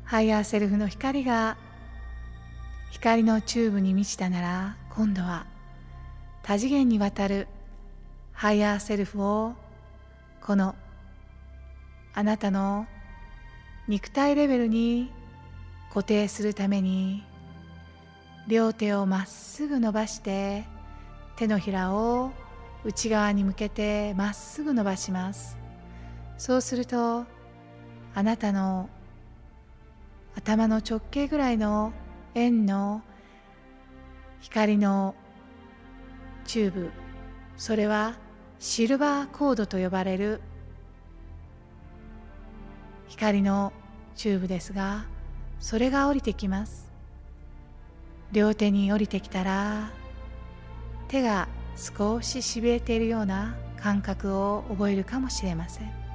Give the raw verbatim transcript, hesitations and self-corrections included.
ハイヤーセルフの光が光のチューブに満ちたなら、今度は多次元にわたるハイヤーセルフをこのあなたの肉体レベルに固定するために、両手をまっすぐ伸ばして手のひらを内側に向けてまっすぐ伸ばします。そうするとあなたの頭の直径ぐらいの円の光のチューブ、それはシルバーコードと呼ばれる光のチューブですが、それが降りてきます。両手に降りてきたら、手が少ししびれているような感覚を覚えるかもしれません。